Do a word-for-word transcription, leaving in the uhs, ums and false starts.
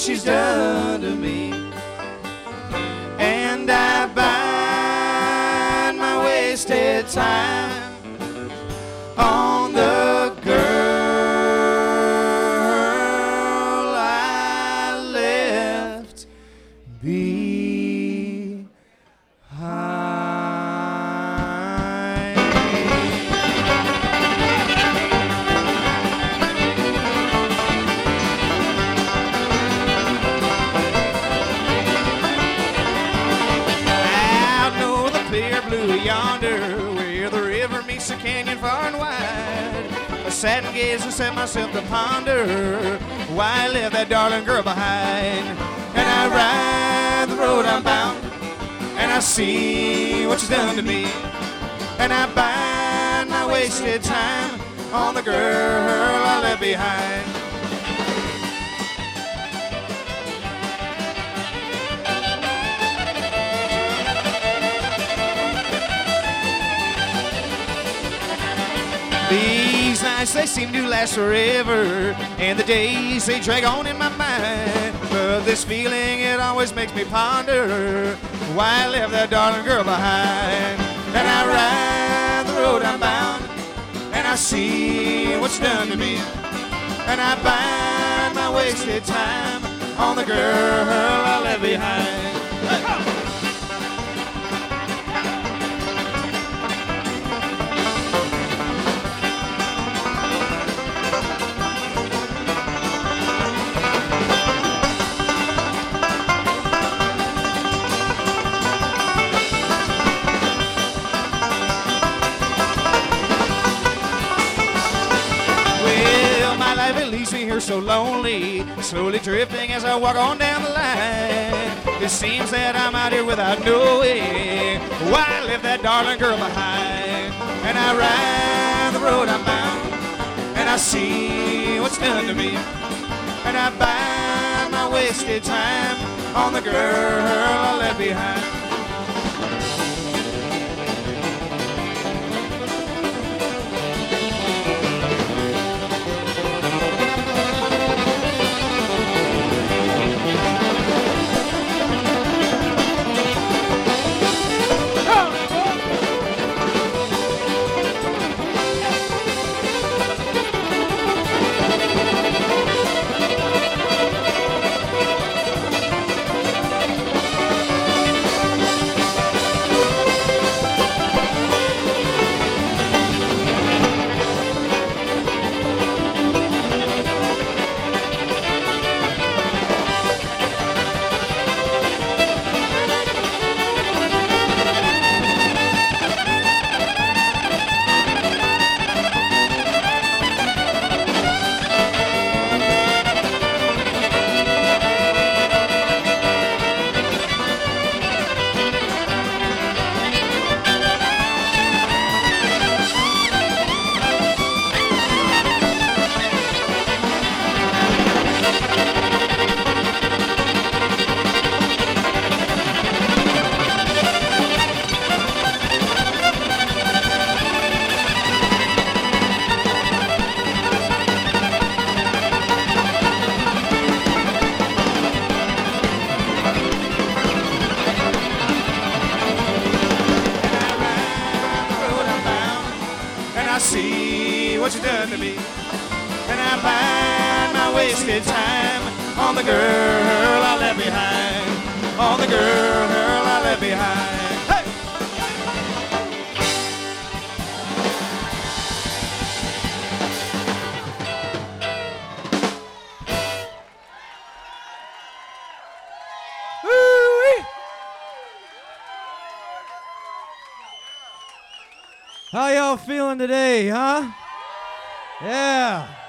she's done to me. And I bind my wasted time on the girl I left behind. Out over the clear blue yonder, where the river meets the canyon far and wide, I sat and gazed and set myself to ponder why I left that darling girl behind. And I ride the road I'm bound, and I see what she's done to me. And I bind my wasted time on the girl I left behind. These nights, they seem to last forever, and the days, they drag on in my mind. But this feeling, it always makes me ponder why I left that darling girl behind. And I ride the road I'm bound, and I see what's done to me. And I bind my wasted time on the girl I left behind. Hey, ho! It leaves me here so lonely, slowly drifting as I walk on down the line. It seems that I'm out here without knowing why I left that darling girl behind. And I ride the road I'm bound, and I see what's done to me. And I bind my wasted time on the girl I left behind. I see what you done to me, and I bind my wasted time on the girl I left behind, on the girl I left behind. Hey! How y'all feeling today, huh? Yeah.